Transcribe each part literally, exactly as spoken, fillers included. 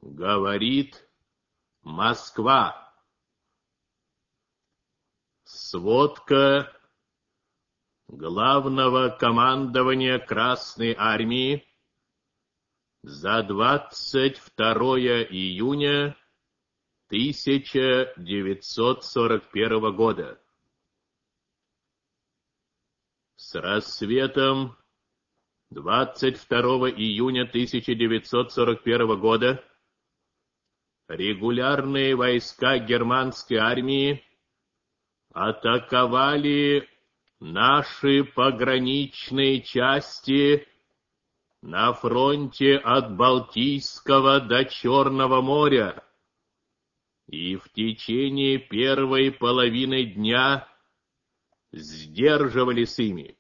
Говорит Москва. Сводка Главного командования Красной Армии за двадцать второе июня тысяча девятьсот сорок первого года. С рассветом двадцать второго июня тысяча девятьсот сорок первого года регулярные войска германской армии атаковали наши пограничные части на фронте от Балтийского до Черного моря и в течение первой половины дня сдерживались ими.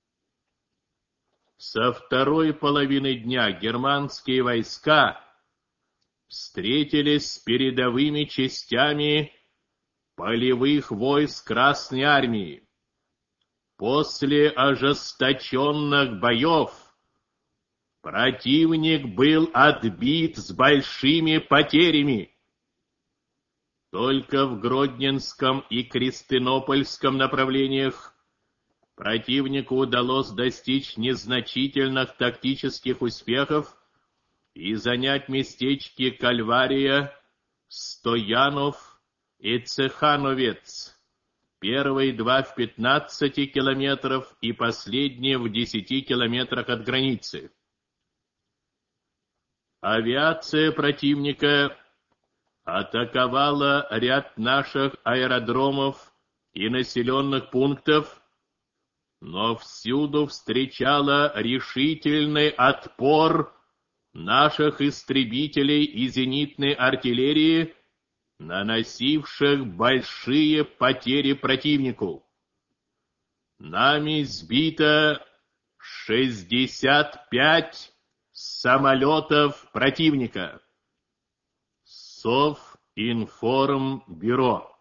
Со второй половины дня германские войска встретились с передовыми частями полевых войск Красной Армии. После ожесточенных боев противник был отбит с большими потерями. Только в Гродненском и Крестинопольском направлениях противнику удалось достичь незначительных тактических успехов и занять местечки Кальвария, Стоянов и Цехановец, первые два в пятнадцати километров и последние в десяти километрах от границы. Авиация противника атаковала ряд наших аэродромов и населенных пунктов, но всюду встречала решительный отпор наших истребителей и зенитной артиллерии, наносивших большие потери противнику. Нами сбито шестьдесят пять самолетов противника. Совинформбюро.